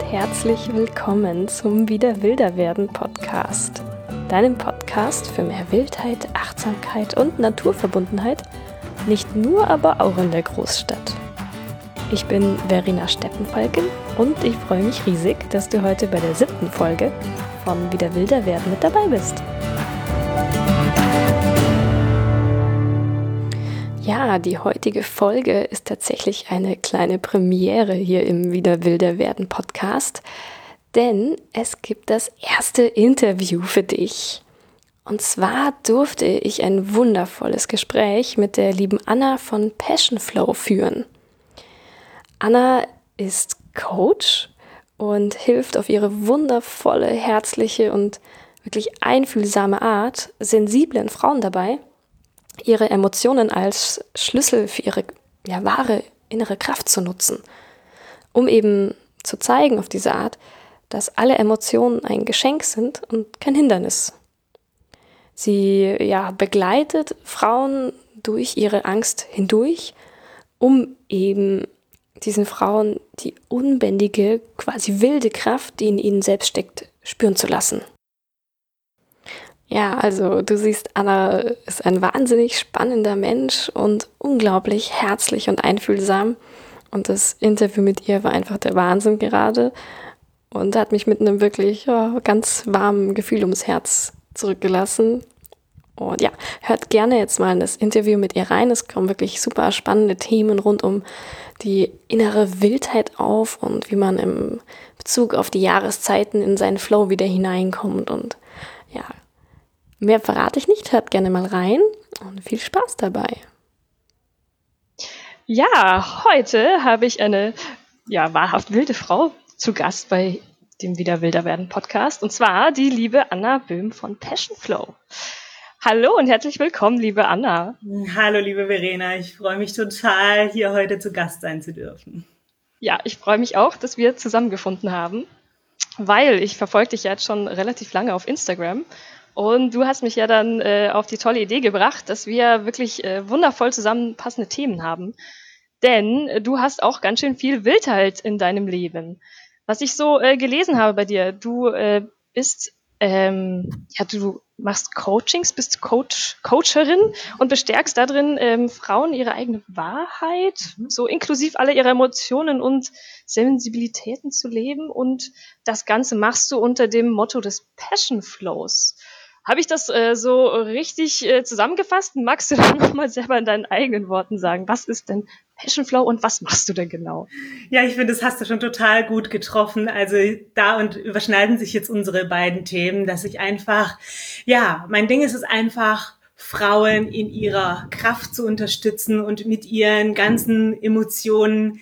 herzlich willkommen zum Wieder wilder werden Podcast. Deinem Podcast für mehr Wildheit, Achtsamkeit und Naturverbundenheit, nicht nur, aber auch in der Großstadt. Ich bin Verena Steppenfalken und ich freue mich riesig, dass du heute bei der 7. Folge von Wieder wilder werden mit dabei bist. Ja, die heutige Folge ist tatsächlich eine kleine Premiere hier im Wieder wilder werden Podcast, denn es gibt das erste Interview für dich. Und zwar durfte ich ein wundervolles Gespräch mit der lieben Anna von Passion Flow führen. Anna ist Coach und hilft auf ihre wundervolle, herzliche und wirklich einfühlsame Art sensiblen Frauen dabei, ihre Emotionen als Schlüssel für ihre wahre innere Kraft zu nutzen, um eben zu zeigen auf diese Art, dass alle Emotionen ein Geschenk sind und kein Hindernis. Sie begleitet Frauen durch ihre Angst hindurch, um eben diesen Frauen die unbändige, quasi wilde Kraft, die in ihnen selbst steckt, spüren zu lassen. Ja, also du siehst, Anna ist ein wahnsinnig spannender Mensch und unglaublich herzlich und einfühlsam. Und das Interview mit ihr war einfach der Wahnsinn gerade und hat mich mit einem wirklich ganz warmen Gefühl ums Herz zurückgelassen. Und ja, hört gerne jetzt mal in das Interview mit ihr rein. Es kommen wirklich super spannende Themen rund um die innere Wildheit auf und wie man im Bezug auf die Jahreszeiten in seinen Flow wieder hineinkommt. Und ja, mehr verrate ich nicht. Hört gerne mal rein und viel Spaß dabei. Ja, heute habe ich eine wahrhaft wilde Frau zu Gast bei dem Wieder wilder werden Podcast. Und zwar die liebe Anna Böhm von Passion Flow. Hallo und herzlich willkommen, liebe Anna. Hallo, liebe Verena. Ich freue mich total, hier heute zu Gast sein zu dürfen. Ja, ich freue mich auch, dass wir zusammengefunden haben, weil ich verfolge dich ja jetzt schon relativ lange auf Instagram und du hast mich ja dann auf die tolle Idee gebracht, dass wir wirklich wundervoll zusammenpassende Themen haben. Denn du hast auch ganz schön viel Wildheit in deinem Leben. Was ich so gelesen habe bei dir, du bist du machst Coachings, bist Coacherin und bestärkst darin Frauen ihre eigene Wahrheit, so inklusiv aller ihrer Emotionen und Sensibilitäten zu leben. Und das Ganze machst du unter dem Motto des Passion Flows. Habe ich das so richtig zusammengefasst? Magst du dann nochmal selber in deinen eigenen Worten sagen, was ist denn Passion Flow und was machst du denn genau? Ja, ich finde, das hast du schon total gut getroffen. Also da und überschneiden sich jetzt unsere beiden Themen, dass ich einfach, mein Ding ist es einfach, Frauen in ihrer Kraft zu unterstützen und mit ihren ganzen Emotionen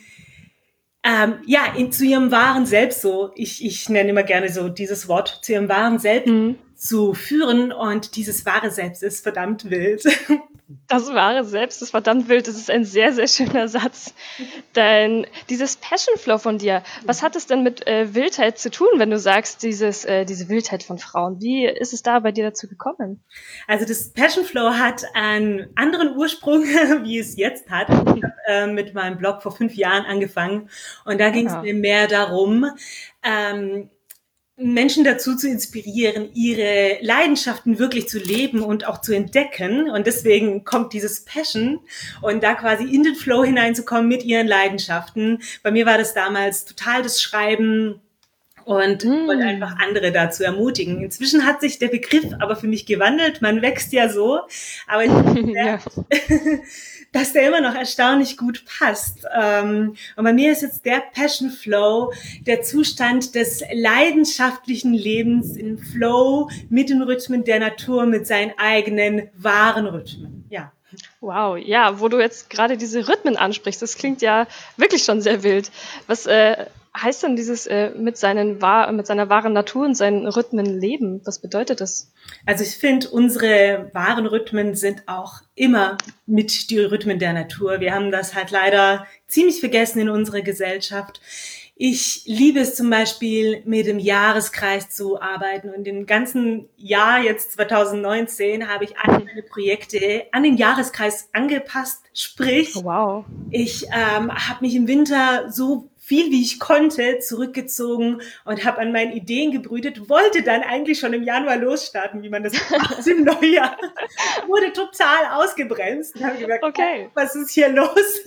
zu ihrem wahren Selbst ich nenne immer gerne so dieses Wort, zu ihrem wahren Selbst zu führen, und dieses wahre Selbst ist verdammt wild. Das wahre Selbst ist verdammt wild. Das ist ein sehr, sehr schöner Satz. Denn dieses Passion Flow von dir, was hat es denn mit Wildheit zu tun, wenn du sagst, diese Wildheit von Frauen? Wie ist es da bei dir dazu gekommen? Also das Passion Flow hat einen anderen Ursprung, wie es jetzt hat. Ich habe mit meinem Blog vor 5 Jahren angefangen und da ging es mir mehr darum, Menschen dazu zu inspirieren, ihre Leidenschaften wirklich zu leben und auch zu entdecken. Und deswegen kommt dieses Passion und da quasi in den Flow hineinzukommen mit ihren Leidenschaften. Bei mir war das damals total das Schreiben und wollte einfach andere dazu ermutigen. Inzwischen hat sich der Begriff aber für mich gewandelt. Man wächst ja so, aber ich finde, dass der immer noch erstaunlich gut passt. Und bei mir ist jetzt der Passion Flow der Zustand des leidenschaftlichen Lebens im Flow mit den Rhythmen der Natur, mit seinen eigenen wahren Rhythmen. Ja. Wow, ja, wo du jetzt gerade diese Rhythmen ansprichst, das klingt ja wirklich schon sehr wild. Was heißt denn dieses mit seiner wahren Natur und seinen Rhythmen leben? Was bedeutet das? Also ich finde, unsere wahren Rhythmen sind auch immer mit die Rhythmen der Natur. Wir haben das halt leider ziemlich vergessen in unserer Gesellschaft. Ich liebe es zum Beispiel, mit dem Jahreskreis zu arbeiten. Und im ganzen Jahr, jetzt 2019, habe ich alle meine Projekte an den Jahreskreis angepasst. Sprich, ich habe mich im Winter so viel wie ich konnte zurückgezogen und habe an meinen Ideen gebrütet, wollte dann eigentlich schon im Januar losstarten, wie man das macht im Neujahr. Wurde total ausgebremst und habe gesagt, Okay. was ist hier los?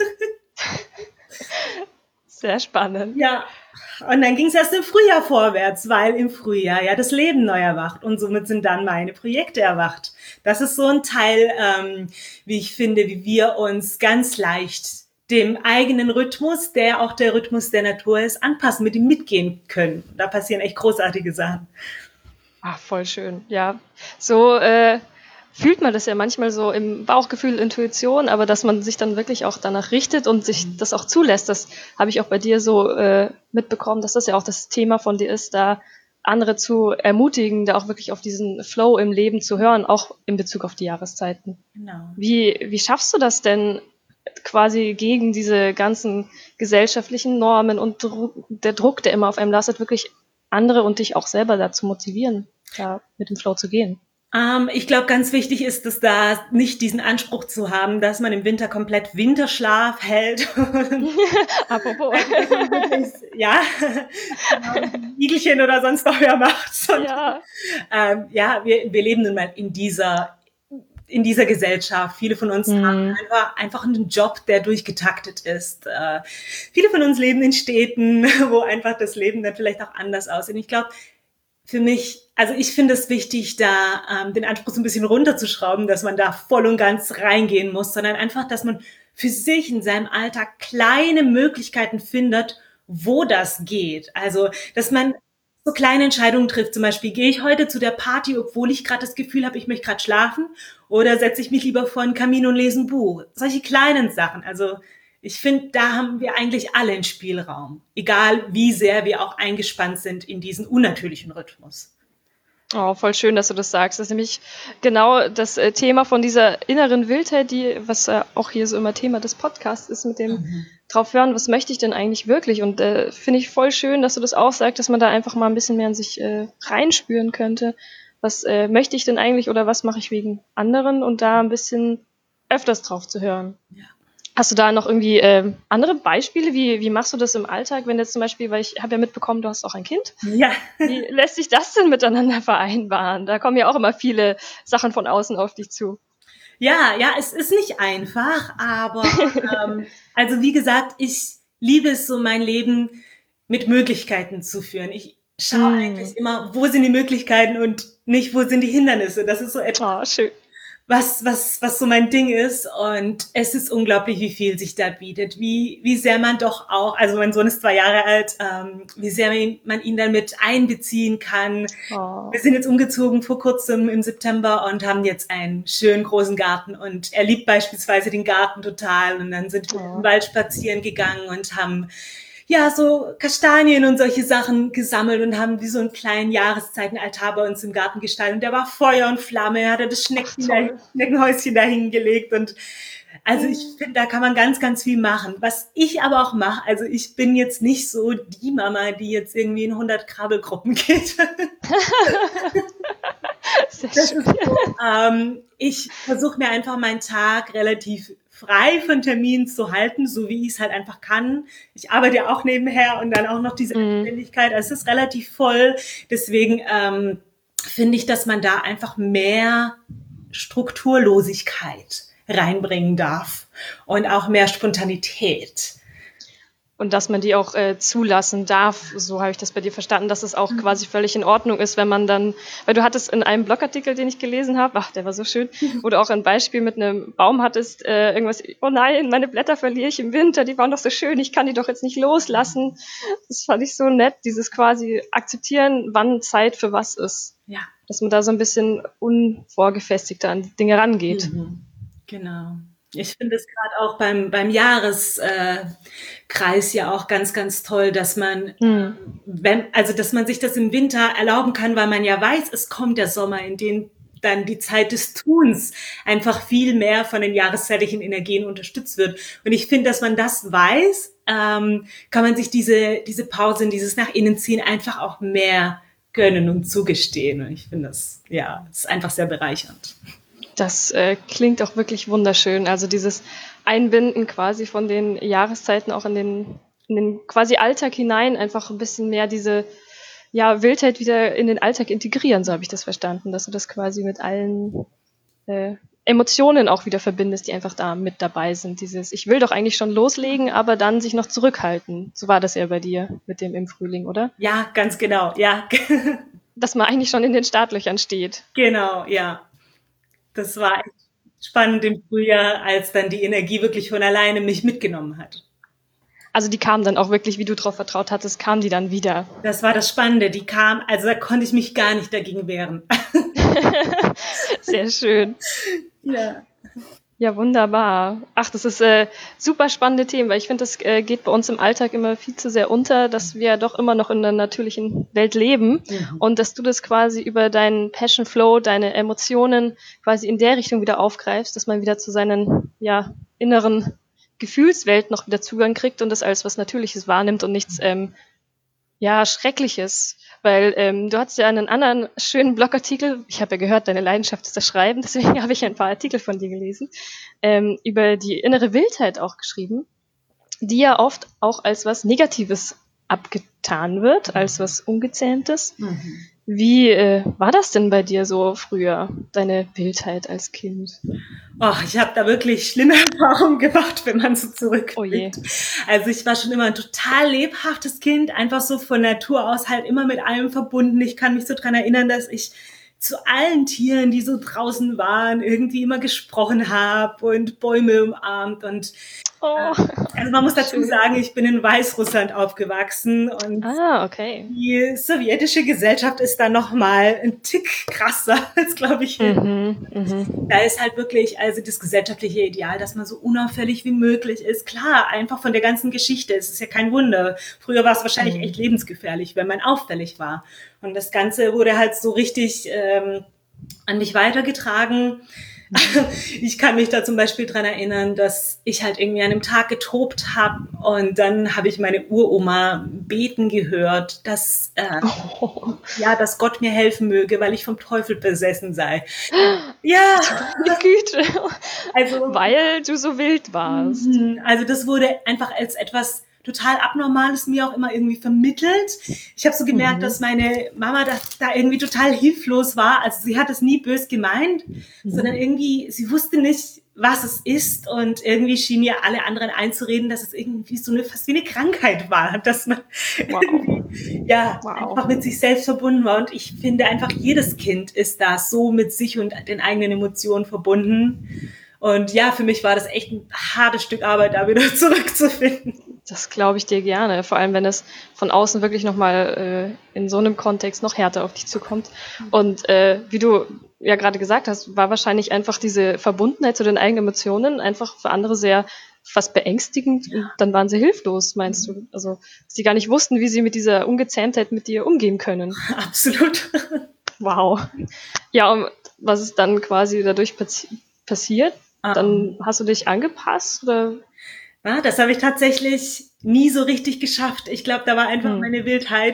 Sehr spannend. Ja, und dann ging es erst im Frühjahr vorwärts, weil im Frühjahr ja das Leben neu erwacht und somit sind dann meine Projekte erwacht. Das ist so ein Teil, wie ich finde, wie wir uns ganz leicht dem eigenen Rhythmus, der auch der Rhythmus der Natur ist, anpassen, mit ihm mitgehen können. Da passieren echt großartige Sachen. Ach, voll schön. Ja, so fühlt man das ja manchmal so im Bauchgefühl, Intuition, aber dass man sich dann wirklich auch danach richtet und sich das auch zulässt, das habe ich auch bei dir so mitbekommen, dass das ja auch das Thema von dir ist, da andere zu ermutigen, da auch wirklich auf diesen Flow im Leben zu hören, auch in Bezug auf die Jahreszeiten. Genau. Wie schaffst du das denn quasi gegen diese ganzen gesellschaftlichen Normen und der Druck, der immer auf einem lastet, wirklich andere und dich auch selber dazu motivieren, da mit dem Flow zu gehen? Ich glaube, ganz wichtig ist es da, nicht diesen Anspruch zu haben, dass man im Winter komplett Winterschlaf hält. Apropos. Ja, genau, Igelchen oder sonst noch wer macht. Ja. Wir leben nun mal in dieser Gesellschaft. Viele von uns haben einfach einen Job, der durchgetaktet ist. Viele von uns leben in Städten, wo einfach das Leben dann vielleicht auch anders aussieht. Ich glaube, für mich, also ich finde es wichtig, da den Anspruch so ein bisschen runterzuschrauben, dass man da voll und ganz reingehen muss, sondern einfach, dass man für sich in seinem Alltag kleine Möglichkeiten findet, wo das geht. Also, dass man so kleine Entscheidungen trifft. Zum Beispiel, gehe ich heute zu der Party, obwohl ich gerade das Gefühl habe, ich möchte gerade schlafen, oder setze ich mich lieber vor einen Kamin und lese ein Buch? Solche kleinen Sachen. Also ich finde, da haben wir eigentlich alle einen Spielraum, egal wie sehr wir auch eingespannt sind in diesen unnatürlichen Rhythmus. Oh, voll schön, dass du das sagst. Das ist nämlich genau das Thema von dieser inneren Wildheit, was auch hier so immer Thema des Podcasts ist, mit dem drauf hören, was möchte ich denn eigentlich wirklich? Und finde ich voll schön, dass du das auch sagst, dass man da einfach mal ein bisschen mehr in sich reinspüren könnte. Was möchte ich denn eigentlich oder was mache ich wegen anderen? Und da ein bisschen öfters drauf zu hören. Ja. Hast du da noch irgendwie andere Beispiele? Wie machst du das im Alltag, wenn jetzt zum Beispiel, weil ich habe ja mitbekommen, du hast auch ein Kind. Ja. Wie lässt sich das denn miteinander vereinbaren? Da kommen ja auch immer viele Sachen von außen auf dich zu. Ja, es ist nicht einfach, aber also wie gesagt, ich liebe es so, mein Leben mit Möglichkeiten zu führen. Ich schaue eigentlich immer, wo sind die Möglichkeiten und nicht, wo sind die Hindernisse. Das ist so etwas, schön. was so mein Ding ist. Und es ist unglaublich, wie viel sich da bietet, wie sehr man doch auch, also mein Sohn ist 2 Jahre alt, wie sehr man ihn dann mit einbeziehen kann. Oh. Wir sind jetzt umgezogen vor kurzem im September und haben jetzt einen schönen großen Garten und er liebt beispielsweise den Garten total und dann sind wir im Wald spazieren gegangen und haben so Kastanien und solche Sachen gesammelt und haben wie so einen kleinen Jahreszeitenaltar bei uns im Garten gestaltet. Und der war Feuer und Flamme, er hatte das Schneckenhäuschen da hingelegt. Und also ich finde, da kann man ganz, ganz viel machen. Was ich aber auch mache, also ich bin jetzt nicht so die Mama, die jetzt irgendwie in 100 Krabbelgruppen geht. Das ist so, ich versuche mir einfach meinen Tag relativ frei von Terminen zu halten, so wie ich es halt einfach kann. Ich arbeite ja auch nebenher und dann auch noch diese Selbstständigkeit. Also es ist relativ voll. Deswegen finde ich, dass man da einfach mehr Strukturlosigkeit reinbringen darf und auch mehr Spontanität. Und dass man die auch zulassen darf, so habe ich das bei dir verstanden, dass es auch quasi völlig in Ordnung ist, wenn man dann, weil du hattest in einem Blogartikel, den ich gelesen habe, der war so schön, wo du auch ein Beispiel mit einem Baum hattest, irgendwas, oh nein, meine Blätter verliere ich im Winter, die waren doch so schön, ich kann die doch jetzt nicht loslassen. Das fand ich so nett, dieses quasi akzeptieren, wann Zeit für was ist. Ja. Dass man da so ein bisschen unvorgefestigter an die Dinge rangeht. Genau. Ich finde es gerade auch beim Jahreskreis ja auch ganz, ganz toll, dass man, dass man sich das im Winter erlauben kann, weil man ja weiß, es kommt der Sommer, in dem dann die Zeit des Tuns einfach viel mehr von den jahreszeitlichen Energien unterstützt wird. Und ich finde, dass man das weiß, kann man sich diese Pausen, dieses nach innen ziehen einfach auch mehr gönnen und zugestehen. Und ich finde das, ist einfach sehr bereichernd. Das klingt auch wirklich wunderschön. Also dieses Einbinden quasi von den Jahreszeiten auch in den in den quasi Alltag hinein einfach ein bisschen mehr diese Wildheit wieder in den Alltag integrieren, so habe ich das verstanden, dass du das quasi mit allen Emotionen auch wieder verbindest, die einfach da mit dabei sind. Dieses, ich will doch eigentlich schon loslegen, aber dann sich noch zurückhalten. So war das ja bei dir mit dem im Frühling, oder? Ja, ganz genau, ja. Dass man eigentlich schon in den Startlöchern steht. Genau, ja. Das war echt spannend im Frühjahr, als dann die Energie wirklich von alleine mich mitgenommen hat. Also die kamen dann auch wirklich, wie du drauf vertraut hattest, kamen die dann wieder. Das war das Spannende, die kam, also da konnte ich mich gar nicht dagegen wehren. Sehr schön. Ja. Ja, wunderbar. Ach, das ist super spannende Themen, weil ich finde, das geht bei uns im Alltag immer viel zu sehr unter, dass wir doch immer noch in der natürlichen Welt leben und dass du das quasi über deinen Passion Flow, deine Emotionen quasi in der Richtung wieder aufgreifst, dass man wieder zu seinen inneren Gefühlswelt noch wieder Zugang kriegt und das als was Natürliches wahrnimmt und nichts Schreckliches. Weil du hattest ja einen anderen schönen Blogartikel, ich habe ja gehört, deine Leidenschaft ist das Schreiben, deswegen habe ich ein paar Artikel von dir gelesen, über die innere Wildheit auch geschrieben, die ja oft auch als was Negatives abgetan wird, als was Ungezähmtes. Wie war das denn bei dir so früher, deine Wildheit als Kind? Och, ich habe da wirklich schlimme Erfahrungen gemacht, wenn man so zurückblickt. Oh je. Also ich war schon immer ein total lebhaftes Kind, einfach so von Natur aus halt immer mit allem verbunden. Ich kann mich so dran erinnern, dass ich zu allen Tieren, die so draußen waren, irgendwie immer gesprochen habe und Bäume umarmt und also man muss dazu sagen, ich bin in Weißrussland aufgewachsen und okay. die sowjetische Gesellschaft ist da nochmal ein Tick krasser als, glaube ich, Da ist halt wirklich, also das gesellschaftliche Ideal, dass man so unauffällig wie möglich ist. Klar, einfach von der ganzen Geschichte. Es ist ja kein Wunder. Früher war es wahrscheinlich echt lebensgefährlich, wenn man auffällig war. Und das Ganze wurde halt so richtig an mich weitergetragen. Ich kann mich da zum Beispiel dran erinnern, dass ich halt irgendwie an einem Tag getobt habe und dann habe ich meine Uroma beten gehört, dass dass Gott mir helfen möge, weil ich vom Teufel besessen sei. Ja, Güte. Also weil du so wild warst. Also das wurde einfach als etwas total Abnormales mir auch immer irgendwie vermittelt. Ich habe so gemerkt, dass meine Mama da irgendwie total hilflos war. Also sie hat es nie bös gemeint, sondern irgendwie, sie wusste nicht, was es ist und irgendwie schien ihr alle anderen einzureden, dass es irgendwie so fast wie eine Krankheit war, dass man einfach mit sich selbst verbunden war. Und ich finde einfach, jedes Kind ist da so mit sich und den eigenen Emotionen verbunden. Und ja, für mich war das echt ein hartes Stück Arbeit, da wieder zurückzufinden. Das glaube ich dir gerne, vor allem wenn es von außen wirklich nochmal in so einem Kontext noch härter auf dich zukommt. Und wie du ja gerade gesagt hast, war wahrscheinlich einfach diese Verbundenheit zu den eigenen Emotionen einfach für andere sehr fast beängstigend. Und dann waren sie hilflos, meinst du? Also, dass sie gar nicht wussten, wie sie mit dieser Ungezähmtheit mit dir umgehen können. Absolut. Wow. Ja, und was ist dann quasi dadurch passiert? Dann hast du dich angepasst, oder? Ja, das habe ich tatsächlich nie so richtig geschafft. Ich glaube, da war einfach meine Wildheit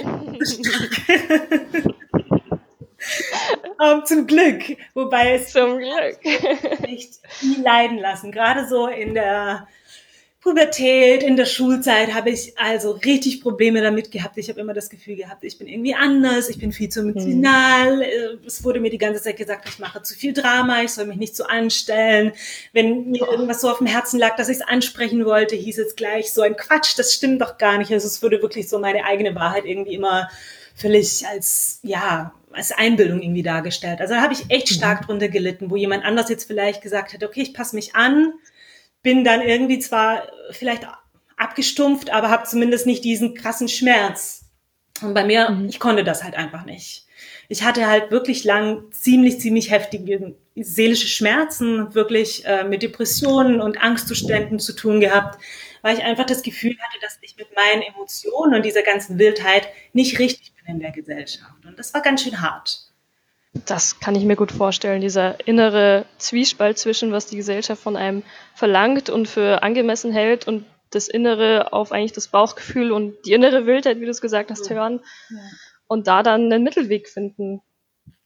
zum Glück. Wobei es echt nie leiden lassen. Gerade so in der Pubertät, in der Schulzeit habe ich also richtig Probleme damit gehabt. Ich habe immer das Gefühl gehabt, ich bin irgendwie anders, ich bin viel zu emotional. Es wurde mir die ganze Zeit gesagt, ich mache zu viel Drama, ich soll mich nicht so anstellen. Wenn mir irgendwas so auf dem Herzen lag, dass ich es ansprechen wollte, hieß es gleich so ein Quatsch, das stimmt doch gar nicht. Also es wurde wirklich so meine eigene Wahrheit irgendwie immer völlig als Einbildung irgendwie dargestellt. Also da habe ich echt stark drunter gelitten, wo jemand anders jetzt vielleicht gesagt hat, okay, ich passe mich an, bin dann irgendwie zwar vielleicht abgestumpft, aber habe zumindest nicht diesen krassen Schmerz. Und bei mir, ich konnte das halt einfach nicht. Ich hatte halt wirklich lang ziemlich heftige seelische Schmerzen, wirklich mit Depressionen und Angstzuständen zu tun gehabt, weil ich einfach das Gefühl hatte, dass ich mit meinen Emotionen und dieser ganzen Wildheit nicht richtig bin in der Gesellschaft. Und das war ganz schön hart. Das kann ich mir gut vorstellen, dieser innere Zwiespalt zwischen, was die Gesellschaft von einem verlangt und für angemessen hält und das Innere auf eigentlich das Bauchgefühl und die innere Wildheit, wie du es gesagt hast, hören und da dann einen Mittelweg finden.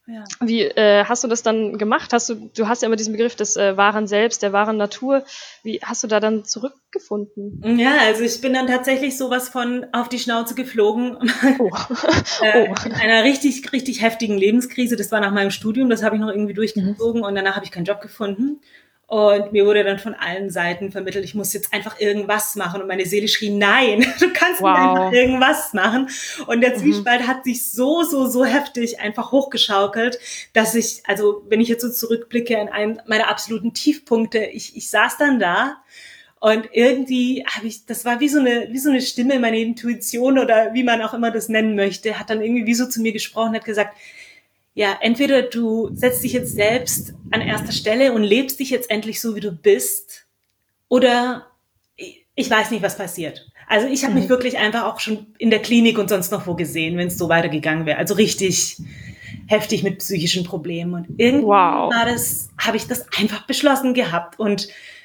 Ja. Wie hast du das dann gemacht? Du hast ja immer diesen Begriff des wahren Selbst, der wahren Natur. Wie hast du da dann zurückgefunden? Ja, also ich bin dann tatsächlich sowas von auf die Schnauze geflogen. Oh. In einer richtig, richtig heftigen Lebenskrise. Das war nach meinem Studium, das habe ich noch irgendwie durchgezogen und danach habe ich keinen Job gefunden. Und mir wurde dann von allen Seiten vermittelt, ich muss jetzt einfach irgendwas machen. Und meine Seele schrie, nein, du kannst nicht einfach irgendwas machen. Und der Zwiespalt hat sich so heftig einfach hochgeschaukelt, dass ich, also wenn ich jetzt so zurückblicke an einen meiner absoluten Tiefpunkte, ich saß dann da und irgendwie das war wie so eine Stimme, meine Intuition oder wie man auch immer das nennen möchte, hat dann irgendwie wie so zu mir gesprochen, hat gesagt, ja, entweder du setzt dich jetzt selbst an erster Stelle und lebst dich jetzt endlich so, wie du bist, oder ich weiß nicht, was passiert. Also ich habe mich wirklich einfach auch schon in der Klinik und sonst noch wo gesehen, wenn es so weitergegangen wäre. Also richtig heftig mit psychischen Problemen. Und irgendwie habe ich das einfach beschlossen gehabt. Und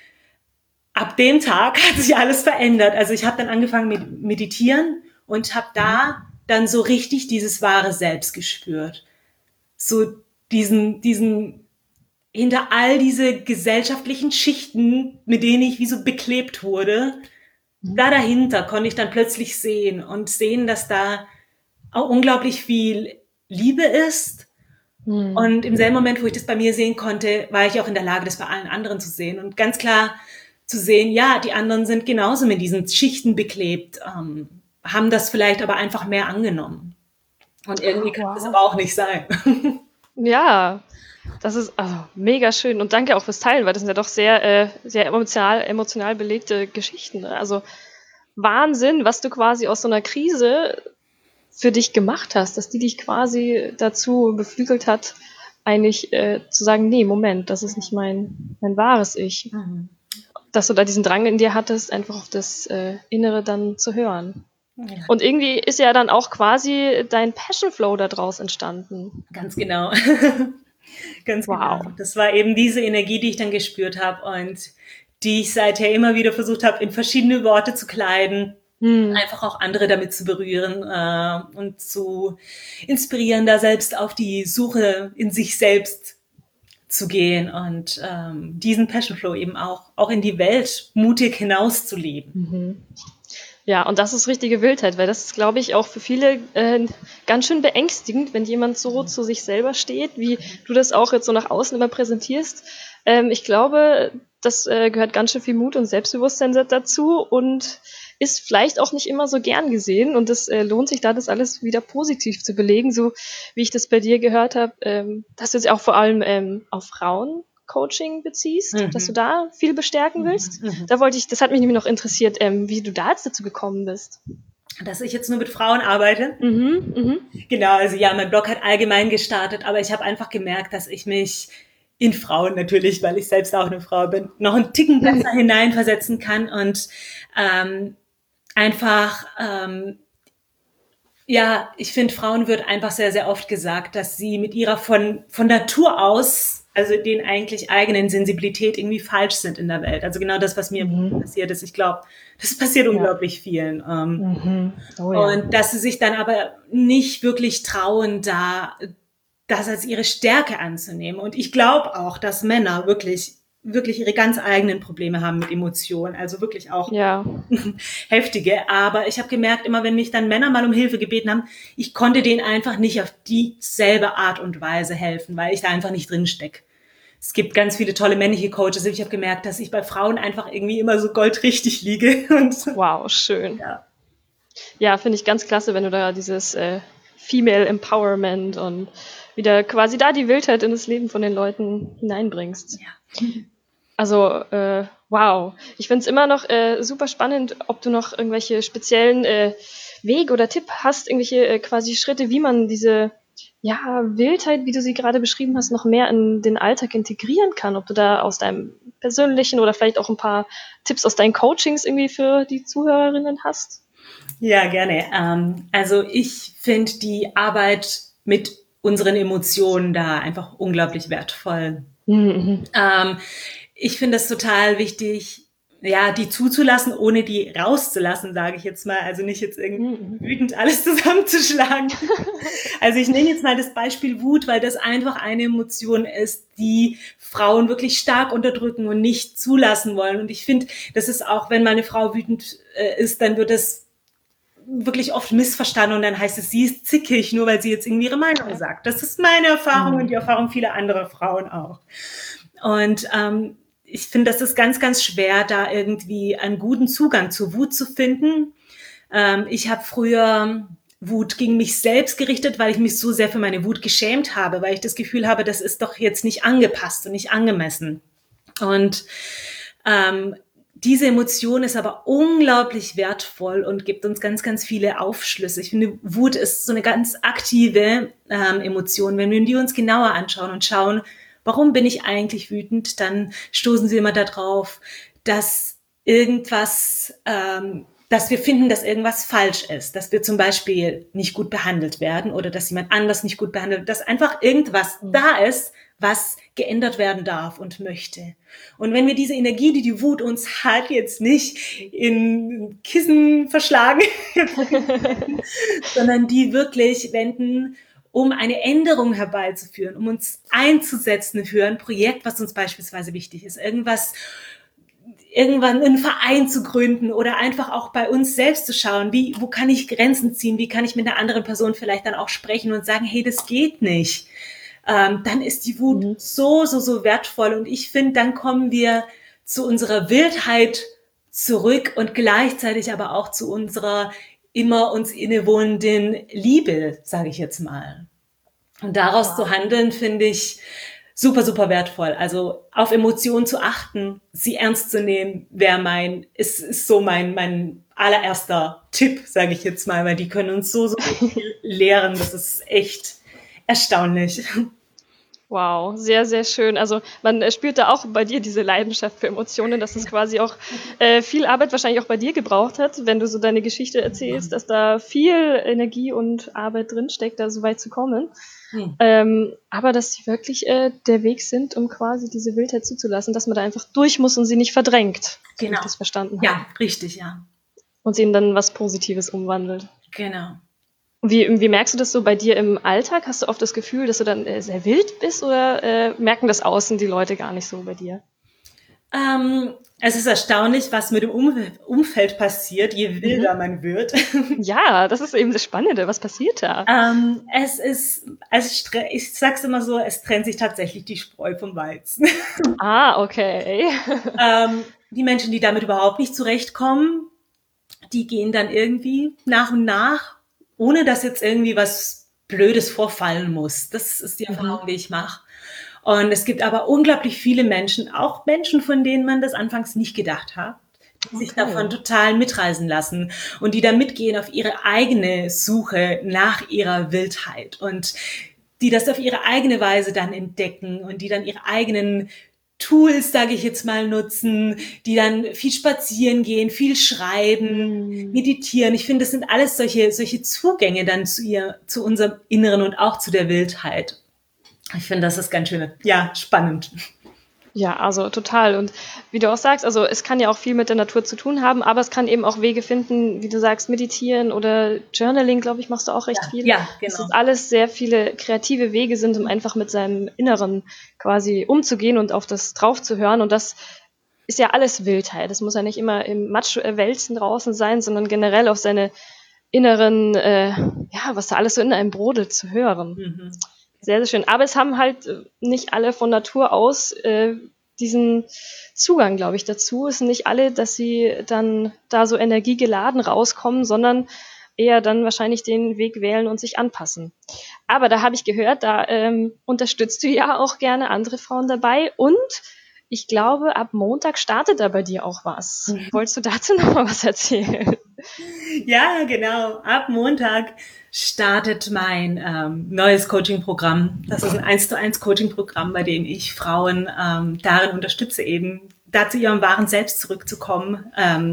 ab dem Tag hat sich alles verändert. Also ich habe dann angefangen mit Meditieren und habe da dann so richtig dieses wahre Selbst gespürt. So diesen hinter all diese gesellschaftlichen Schichten, mit denen ich wie so beklebt wurde, da dahinter konnte ich dann plötzlich sehen, dass da auch unglaublich viel Liebe ist. Und im selben Moment, wo ich das bei mir sehen konnte, war ich auch in der Lage, das bei allen anderen zu sehen. Und ganz klar zu sehen, ja, die anderen sind genauso mit diesen Schichten beklebt, haben das vielleicht aber einfach mehr angenommen. Und irgendwie kann das aber auch nicht sein. Ja, das ist mega schön. Und danke auch fürs Teilen, weil das sind ja doch sehr, sehr emotional belegte Geschichten. Ne? Also Wahnsinn, was du quasi aus so einer Krise für dich gemacht hast, dass die dich quasi dazu beflügelt hat, eigentlich zu sagen, nee, Moment, das ist nicht mein wahres Ich. Dass du da diesen Drang in dir hattest, einfach auf das Innere dann zu hören. Ja. Und irgendwie ist ja dann auch quasi dein Passion Flow daraus entstanden. Ganz genau. Ganz genau. Das war eben diese Energie, die ich dann gespürt habe und die ich seither immer wieder versucht habe, in verschiedene Worte zu kleiden. Einfach auch andere damit zu berühren und zu inspirieren, da selbst auf die Suche in sich selbst zu gehen und diesen Passion Flow eben auch in die Welt mutig hinauszuleben. Ja, und das ist richtige Wildheit, weil das ist, glaube ich, auch für viele ganz schön beängstigend, wenn jemand so zu sich selber steht, wie du das auch jetzt so nach außen immer präsentierst. Ich glaube, das gehört ganz schön viel Mut und Selbstbewusstsein dazu und ist vielleicht auch nicht immer so gern gesehen und es lohnt sich da, das alles wieder positiv zu belegen, so wie ich das bei dir gehört habe, dass du jetzt auch vor allem auf Frauen-Coaching beziehst, dass du da viel bestärken willst. Das hat mich nämlich noch interessiert, wie du da jetzt dazu gekommen bist. Dass ich jetzt nur mit Frauen arbeite? Genau, also ja, mein Blog hat allgemein gestartet, aber ich habe einfach gemerkt, dass ich mich in Frauen natürlich, weil ich selbst auch eine Frau bin, noch einen Ticken besser hineinversetzen kann und ja, ich finde, Frauen wird einfach sehr, sehr oft gesagt, dass sie mit ihrer von Natur aus, also den eigentlich eigenen Sensibilität irgendwie falsch sind in der Welt. Also genau das, was mir passiert ist. Ich glaube, das passiert unglaublich vielen. Und dass sie sich dann aber nicht wirklich trauen, das als ihre Stärke anzunehmen. Und ich glaube auch, dass Männer wirklich ihre ganz eigenen Probleme haben mit Emotionen, also wirklich auch heftige. Aber ich habe gemerkt, immer wenn mich dann Männer mal um Hilfe gebeten haben, ich konnte denen einfach nicht auf dieselbe Art und Weise helfen, weil ich da einfach nicht drin stecke. Es gibt ganz viele tolle männliche Coaches. Ich habe gemerkt, dass ich bei Frauen einfach irgendwie immer so goldrichtig liege. Wow, schön. Ja, finde ich ganz klasse, wenn du da dieses Female Empowerment und wieder quasi da die Wildheit in das Leben von den Leuten hineinbringst. Ja. Also, wow. Ich finde es immer noch super spannend, ob du noch irgendwelche speziellen Wege oder Tipp hast, irgendwelche quasi Schritte, wie man diese Wildheit, wie du sie gerade beschrieben hast, noch mehr in den Alltag integrieren kann. Ob du da aus deinem persönlichen oder vielleicht auch ein paar Tipps aus deinen Coachings irgendwie für die Zuhörerinnen hast? Ja, gerne. Also ich finde die Arbeit mit unseren Emotionen da einfach unglaublich wertvoll. Ich finde es total wichtig, ja, die zuzulassen, ohne die rauszulassen, sage ich jetzt mal. Also nicht jetzt irgendwie wütend alles zusammenzuschlagen. Also ich nehme jetzt mal das Beispiel Wut, weil das einfach eine Emotion ist, die Frauen wirklich stark unterdrücken und nicht zulassen wollen. Und ich finde, das ist auch, wenn mal eine Frau wütend ist, dann wird das wirklich oft missverstanden und dann heißt es, sie ist zickig, nur weil sie jetzt irgendwie ihre Meinung sagt. Das ist meine Erfahrung und die Erfahrung vieler anderer Frauen auch. Und ich finde, das ist ganz, ganz schwer, da irgendwie einen guten Zugang zur Wut zu finden. Ich habe früher Wut gegen mich selbst gerichtet, weil ich mich so sehr für meine Wut geschämt habe, weil ich das Gefühl habe, das ist doch jetzt nicht angepasst und nicht angemessen. Und diese Emotion ist aber unglaublich wertvoll und gibt uns ganz, ganz viele Aufschlüsse. Ich finde, Wut ist so eine ganz aktive Emotion. Wenn wir die uns genauer anschauen und schauen, warum bin ich eigentlich wütend, dann stoßen sie immer darauf, dass irgendwas, dass wir finden, dass irgendwas falsch ist, dass wir zum Beispiel nicht gut behandelt werden oder dass jemand anders nicht gut behandelt wird, dass einfach irgendwas da ist, was geändert werden darf und möchte. Und wenn wir diese Energie, die die Wut uns hat, jetzt nicht in Kissen verschlagen, sondern die wirklich wenden, um eine Änderung herbeizuführen, um uns einzusetzen für ein Projekt, was uns beispielsweise wichtig ist, irgendwann einen Verein zu gründen oder einfach auch bei uns selbst zu schauen, wo kann ich Grenzen ziehen, wie kann ich mit einer anderen Person vielleicht dann auch sprechen und sagen, hey, das geht nicht. Dann ist die Wut so wertvoll und ich finde, dann kommen wir zu unserer Wildheit zurück und gleichzeitig aber auch zu unserer immer uns innewohnenden Liebe, sage ich jetzt mal. Und daraus zu handeln, finde ich super wertvoll. Also auf Emotionen zu achten, sie ernst zu nehmen, ist so mein allererster Tipp, sage ich jetzt mal, weil die können uns so viel lehren. Das ist echt erstaunlich. Wow, sehr schön. Also man spürt da auch bei dir diese Leidenschaft für Emotionen, dass es quasi auch viel Arbeit wahrscheinlich auch bei dir gebraucht hat, wenn du so deine Geschichte erzählst, dass da viel Energie und Arbeit drinsteckt, da so weit zu kommen. Aber dass sie wirklich der Weg sind, um quasi diese Wildheit zuzulassen, dass man da einfach durch muss und sie nicht verdrängt, genau. Wie ich das verstanden habe. Ja, richtig, ja. Und sie in dann was Positives umwandelt. Genau. Wie merkst du das so bei dir im Alltag? Hast du oft das Gefühl, dass du dann sehr wild bist oder merken das außen die Leute gar nicht so bei dir? Es ist erstaunlich, was mit dem Umfeld passiert, je wilder man wird. Ja, das ist eben das Spannende. Was passiert da? Ich sag's immer so, es trennt sich tatsächlich die Spreu vom Weizen. Ah, okay. Die Menschen, die damit überhaupt nicht zurechtkommen, die gehen dann irgendwie nach und nach, ohne dass jetzt irgendwie was Blödes vorfallen muss. Das ist die Erfahrung, die ich mache. Und es gibt aber unglaublich viele Menschen, auch Menschen, von denen man das anfangs nicht gedacht hat, die sich davon total mitreißen lassen und die da mitgehen auf ihre eigene Suche nach ihrer Wildheit und die das auf ihre eigene Weise dann entdecken und die dann ihre eigenen Tools, sage ich jetzt mal, nutzen, die dann viel spazieren gehen, viel schreiben, meditieren. Ich finde, das sind alles solche Zugänge dann zu unserem Inneren und auch zu der Wildheit. Ich finde, das ist ganz schön, spannend. Ja, also total. Und wie du auch sagst, also es kann ja auch viel mit der Natur zu tun haben, aber es kann eben auch Wege finden, wie du sagst, meditieren oder Journaling, glaube ich, machst du auch recht viel. Ja, genau. Dass es alles sehr viele kreative Wege sind, um einfach mit seinem Inneren quasi umzugehen und auf das drauf zu hören. Und das ist ja alles Wildheit. Das muss ja nicht immer im Matsch wälzen draußen sein, sondern generell auf seine inneren, was da alles so in einem brodelt zu hören. Sehr schön. Aber es haben halt nicht alle von Natur aus diesen Zugang, glaube ich, dazu. Es sind nicht alle, dass sie dann da so energiegeladen rauskommen, sondern eher dann wahrscheinlich den Weg wählen und sich anpassen. Aber da habe ich gehört, da unterstützt du ja auch gerne andere Frauen dabei und ich glaube, ab Montag startet da bei dir auch was. Wolltest du dazu noch mal was erzählen? Ja, genau. Ab Montag startet mein neues Coaching-Programm. Das ist ein 1:1 Coaching-Programm, bei dem ich Frauen darin unterstütze, eben da zu ihrem wahren Selbst zurückzukommen.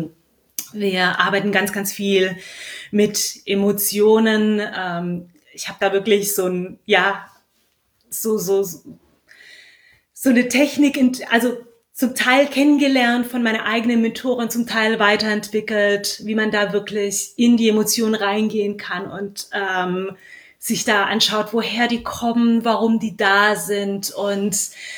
Wir arbeiten ganz, ganz viel mit Emotionen. Ich habe da wirklich so eine Technik, also zum Teil kennengelernt von meiner eigenen Mentorin, zum Teil weiterentwickelt, wie man da wirklich in die Emotionen reingehen kann und sich da anschaut, woher die kommen, warum die da sind und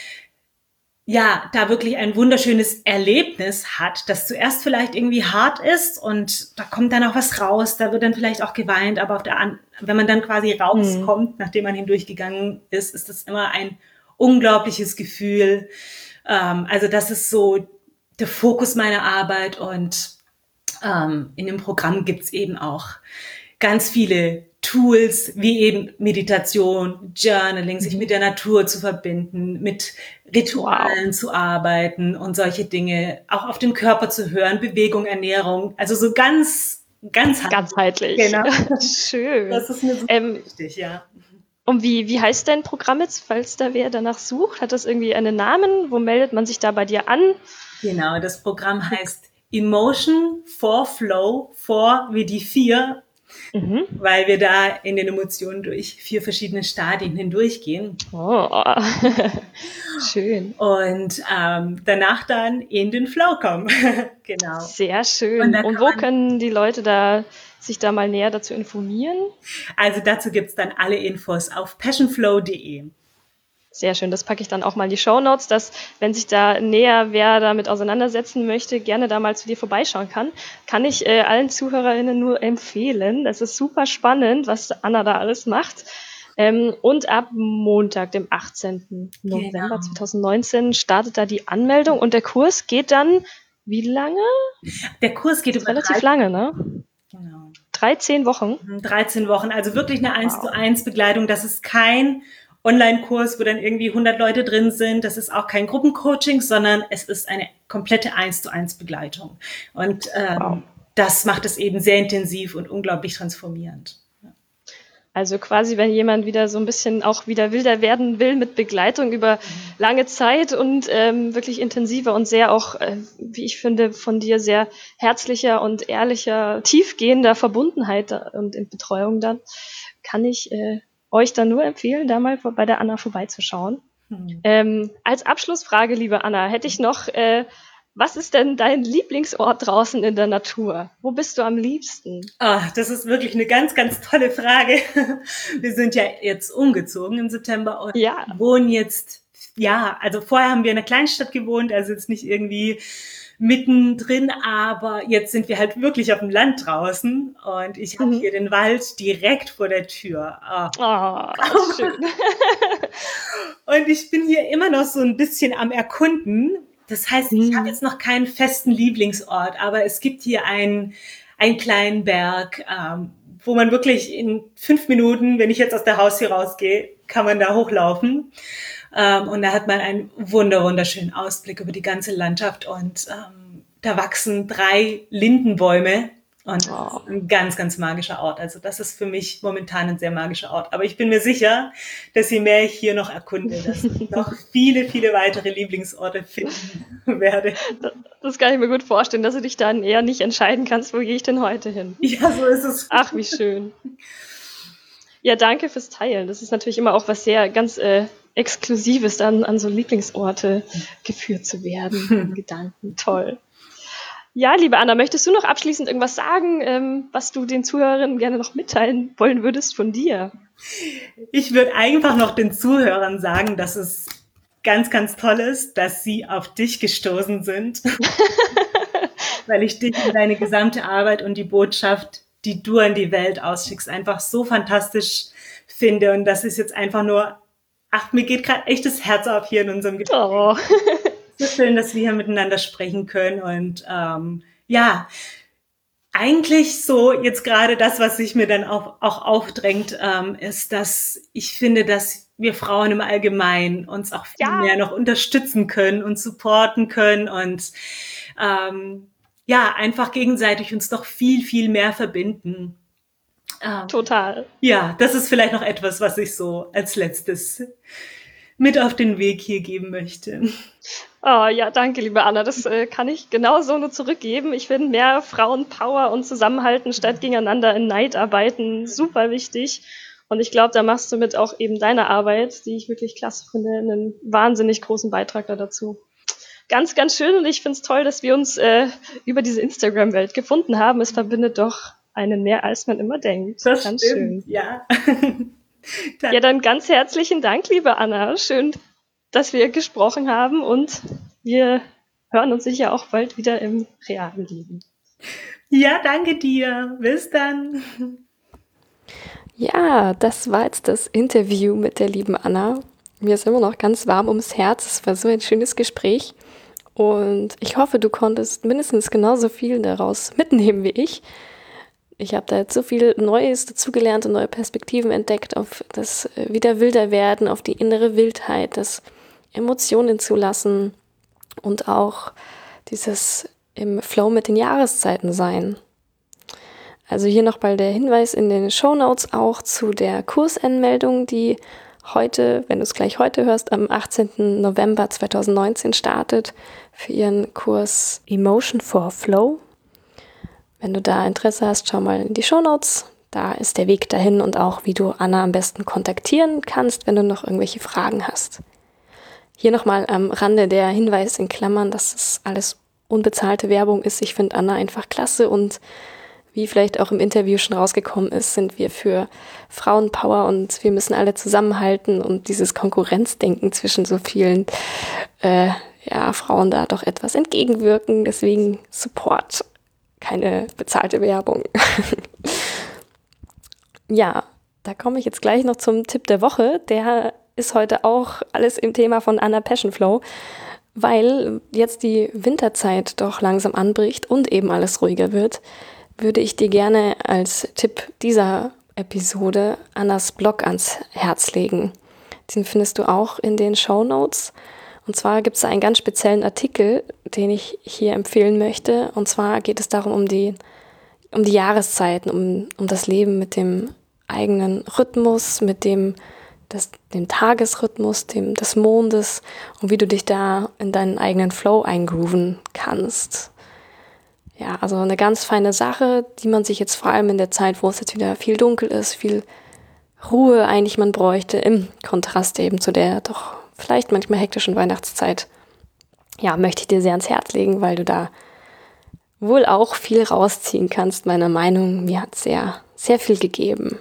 ja, da wirklich ein wunderschönes Erlebnis hat, das zuerst vielleicht irgendwie hart ist und da kommt dann auch was raus, da wird dann vielleicht auch geweint, aber wenn man dann quasi rauskommt, nachdem man hindurchgegangen ist, ist das immer ein unglaubliches Gefühl. Also das ist so der Fokus meiner Arbeit und in dem Programm gibt's eben auch ganz viele Tools wie eben Meditation, Journaling, sich mit der Natur zu verbinden, mit Ritualen zu arbeiten und solche Dinge, auch auf den Körper zu hören, Bewegung, Ernährung, also so ganzheitlich. Genau. Schön. Das ist mir so wichtig, ja. Und wie heißt dein Programm jetzt, falls da wer danach sucht? Hat das irgendwie einen Namen? Wo meldet man sich da bei dir an? Genau, das Programm heißt Emotion for Flow, 4 wie die 4, weil wir da in den Emotionen durch 4 verschiedene Stadien hindurchgehen. Oh, schön. Und danach dann in den Flow kommen. Genau. Sehr schön. Und wo können die Leute sich da mal näher dazu informieren? Also dazu gibt's dann alle Infos auf passionflow.de. Sehr schön, das packe ich dann auch mal in die Shownotes, dass, wenn sich da näher wer damit auseinandersetzen möchte, gerne da mal zu dir vorbeischauen kann ich allen ZuhörerInnen nur empfehlen. Es ist super spannend, was Anna da alles macht. Und ab Montag, dem 18. November 2019, startet da die Anmeldung und der Kurs geht dann wie lange? Der Kurs geht über relativ lange, ne? Genau. 13 Wochen? 13 Wochen, also wirklich eine 1:1 Begleitung. Das ist kein Online-Kurs, wo dann irgendwie 100 Leute drin sind. Das ist auch kein Gruppencoaching, sondern es ist eine komplette 1:1 Begleitung. Und das macht es eben sehr intensiv und unglaublich transformierend. Also quasi, wenn jemand wieder so ein bisschen auch wieder wilder werden will mit Begleitung über lange Zeit und wirklich intensiver und sehr auch, wie ich finde, von dir sehr herzlicher und ehrlicher, tiefgehender Verbundenheit und in Betreuung, dann kann ich euch dann nur empfehlen, da mal bei der Anna vorbeizuschauen. Als Abschlussfrage, liebe Anna, hätte ich noch, was ist denn dein Lieblingsort draußen in der Natur? Wo bist du am liebsten? Das ist wirklich eine ganz, ganz tolle Frage. Wir sind ja jetzt umgezogen im September und wohnen jetzt, also vorher haben wir in einer Kleinstadt gewohnt, also jetzt nicht irgendwie mittendrin, aber jetzt sind wir halt wirklich auf dem Land draußen und ich habe hier den Wald direkt vor der Tür. Schön. Und ich bin hier immer noch so ein bisschen am Erkunden. Das heißt, ich habe jetzt noch keinen festen Lieblingsort, aber es gibt hier einen kleinen Berg, wo man wirklich in 5 Minuten, wenn ich jetzt aus der Haustür rausgehe, kann man da hochlaufen. Und da hat man einen wunderschönen Ausblick über die ganze Landschaft und da wachsen 3 Lindenbäume und das ist ein ganz, ganz magischer Ort. Also das ist für mich momentan ein sehr magischer Ort. Aber ich bin mir sicher, dass je mehr ich hier noch erkunde, dass ich noch viele, viele weitere Lieblingsorte finden werde. Das kann ich mir gut vorstellen, dass du dich dann eher nicht entscheiden kannst, wo gehe ich denn heute hin? Ja, so ist es. Ach, wie schön. Ja, danke fürs Teilen. Das ist natürlich immer auch was sehr ganz Exklusives, dann an so Lieblingsorte geführt zu werden. Gedanken, toll. Ja, liebe Anna, möchtest du noch abschließend irgendwas sagen, was du den Zuhörern gerne noch mitteilen wollen würdest von dir? Ich würde einfach noch den Zuhörern sagen, dass es ganz, ganz toll ist, dass sie auf dich gestoßen sind, weil ich dich und deine gesamte Arbeit und die Botschaft, die du an die Welt ausschickst, einfach so fantastisch finde und das ist jetzt einfach nur, mir geht gerade echt das Herz auf hier in unserem Gespräch. So schön, dass wir hier miteinander sprechen können und eigentlich so jetzt gerade das, was sich mir dann auch aufdrängt, ist, dass ich finde, dass wir Frauen im Allgemeinen uns auch viel mehr noch unterstützen können und supporten können und einfach gegenseitig uns doch viel, viel mehr verbinden. Total. Ja, das ist vielleicht noch etwas, was ich so als letztes mit auf den Weg hier geben möchte. Oh ja, danke, liebe Anna. Das kann ich genauso nur zurückgeben. Ich finde mehr Frauenpower und Zusammenhalten statt gegeneinander in Neid arbeiten super wichtig. Und ich glaube, da machst du mit auch eben deiner Arbeit, die ich wirklich klasse finde, einen wahnsinnig großen Beitrag dazu. ganz, ganz schön und ich finde es toll, dass wir uns über diese Instagram-Welt gefunden haben. Es verbindet doch einen mehr, als man immer denkt. Das ganz stimmt, schön. Ja. Ja, dann ganz herzlichen Dank, liebe Anna. Schön, dass wir gesprochen haben und wir hören uns sicher auch bald wieder im realen Leben. Ja, danke dir. Bis dann. Ja, das war jetzt das Interview mit der lieben Anna. Mir ist immer noch ganz warm ums Herz. Es war so ein schönes Gespräch. Und ich hoffe, du konntest mindestens genauso viel daraus mitnehmen wie ich. Ich habe da jetzt so viel Neues dazugelernt und neue Perspektiven entdeckt auf das wieder wilder werden, auf die innere Wildheit, das Emotionen zulassen und auch dieses im Flow mit den Jahreszeiten sein. Also hier nochmal der Hinweis in den Shownotes auch zu der Kursanmeldung, die heute, wenn du es gleich heute hörst, am 18. November 2019 startet für ihren Kurs Emotion for Flow. Wenn du da Interesse hast, schau mal in die Shownotes. Da ist der Weg dahin und auch, wie du Anna am besten kontaktieren kannst, wenn du noch irgendwelche Fragen hast. Hier nochmal am Rande der Hinweis in Klammern, dass es alles unbezahlte Werbung ist. Ich finde Anna einfach klasse und wie vielleicht auch im Interview schon rausgekommen ist, sind wir für Frauenpower und wir müssen alle zusammenhalten und dieses Konkurrenzdenken zwischen so vielen Frauen da doch etwas entgegenwirken. Deswegen Support, keine bezahlte Werbung. Ja, da komme ich jetzt gleich noch zum Tipp der Woche. Der ist heute auch alles im Thema von Anna Passionflow, weil jetzt die Winterzeit doch langsam anbricht und eben alles ruhiger wird, würde ich dir gerne als Tipp dieser Episode Annas Blog ans Herz legen. Den findest du auch in den Shownotes. Und zwar gibt es einen ganz speziellen Artikel, den ich hier empfehlen möchte. Und zwar geht es darum, um die Jahreszeiten, um das Leben mit dem eigenen Rhythmus, mit dem Tagesrhythmus, des Mondes und wie du dich da in deinen eigenen Flow eingrooven kannst. Ja, also eine ganz feine Sache, die man sich jetzt vor allem in der Zeit, wo es jetzt wieder viel dunkel ist, viel Ruhe eigentlich man bräuchte, im Kontrast eben zu der doch vielleicht manchmal hektischen Weihnachtszeit, ja, möchte ich dir sehr ans Herz legen, weil du da wohl auch viel rausziehen kannst, meiner Meinung. Mir hat es sehr, sehr viel gegeben.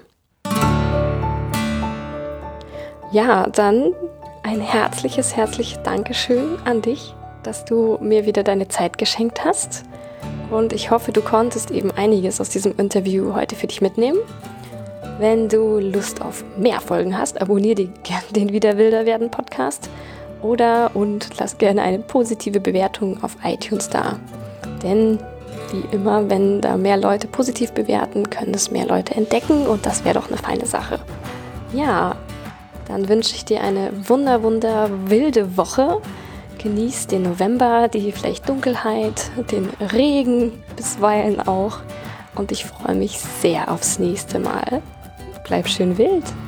Ja, dann ein herzliches Dankeschön an dich, dass du mir wieder deine Zeit geschenkt hast. Und ich hoffe, du konntest eben einiges aus diesem Interview heute für dich mitnehmen. Wenn du Lust auf mehr Folgen hast, abonniere dir gerne den Wieder wilder werden Podcast und lass gerne eine positive Bewertung auf iTunes da. Denn wie immer, wenn da mehr Leute positiv bewerten, können es mehr Leute entdecken und das wäre doch eine feine Sache. Ja, dann wünsche ich dir eine wilde Woche. Genieß den November, die vielleicht Dunkelheit, den Regen bisweilen auch. Und ich freue mich sehr aufs nächste Mal. Bleib schön wild.